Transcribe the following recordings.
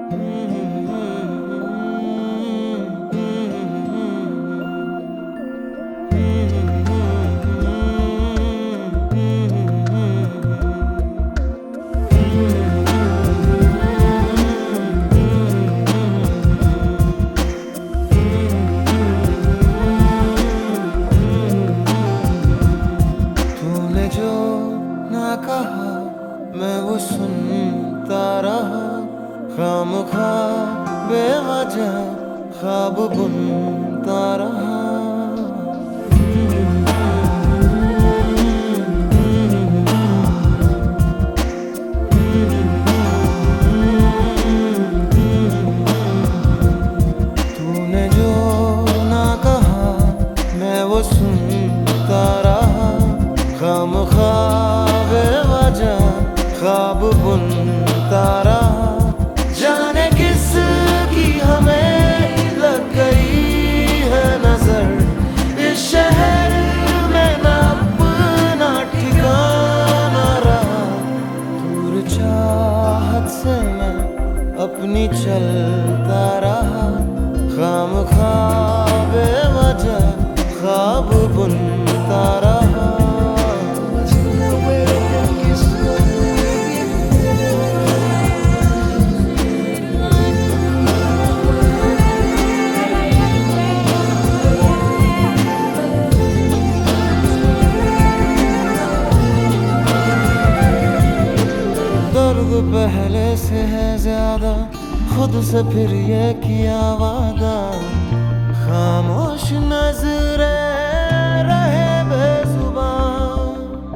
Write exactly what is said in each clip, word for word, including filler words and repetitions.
मैं वो सुनता रहा, खामखा बेवजह ख्वाब बुनता रहा। तूने जो ना कहा मैं वो सुनता रहा, खामखा बेवजह ख्वाब बुनता रहा। जाने किस की हमें लग गई है नजर, इस शहर में ना अपना ठिकाना रहा। दूर चाहत से मैं अपनी चलता रहा, खामखा बेवजह ख्वाब बुनता रहा। दर्द पहले से है ज्यादा, खुद से फिर ये किया वादा। खामोश नजरें रहे बेजुबान,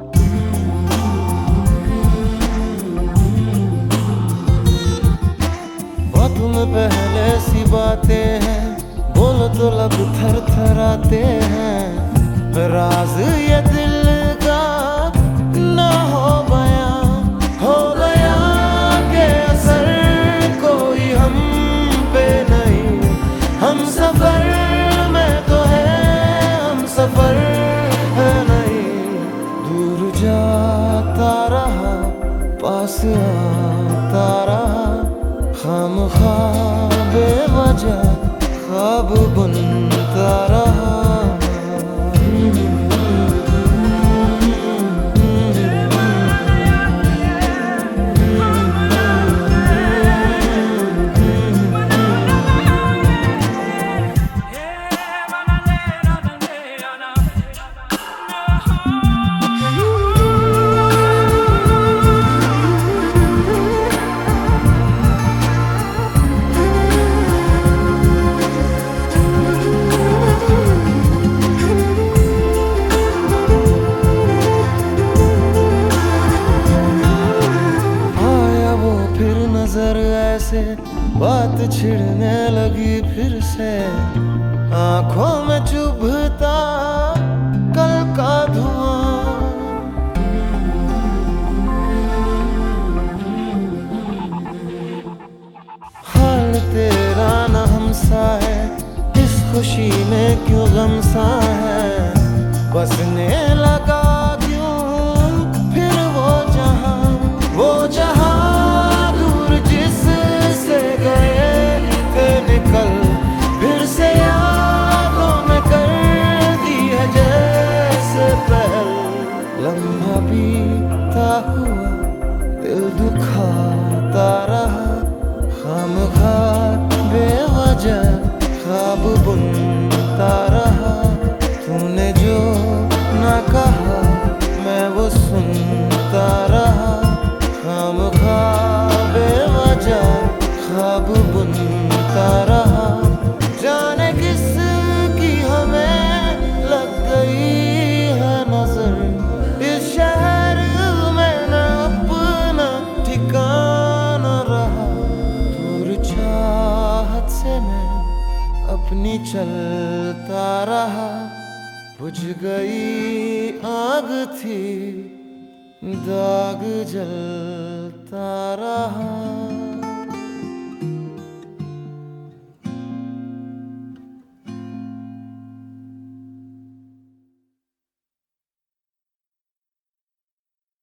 बातों में पहले सी बातें हैं, बोलो तो लब थर थराते हैं। राज ये दिल का ना हो बयां, हो गया के असर कोई हम पे नहीं। हम सफर में तो है, हम सफर है नहीं। दूर जाता रहा, पास आता रहा, खामखा बेवजह ख्वाब बुनता रहा। नजर ऐसे बात छिड़ने लगी फिर से, आंखों में चुभता कल का धुआं। हाल तेरा न हमसा है, इस खुशी में क्यों गम सा है। बसने लगा क्यों फिर वो जहां, वो जहां फिर से यादों में कर दी है जैसे पहल। लम्हा बीता हुआ दिल दुखाता रहा, खामखा बेवजह ख्वाब बुनता रहा। तूने जो ना कहा मैं वो सुनता रहा, खामखा बेवजह ख्वाब बुनता रहा। जाने किस की हमें लग गई है नजर, इस शहर में न अपना ठिकाना रहा। दूर चाहत से मैं अपनी चलता रहा, बुझ गई आग थी दाग जलता रहा।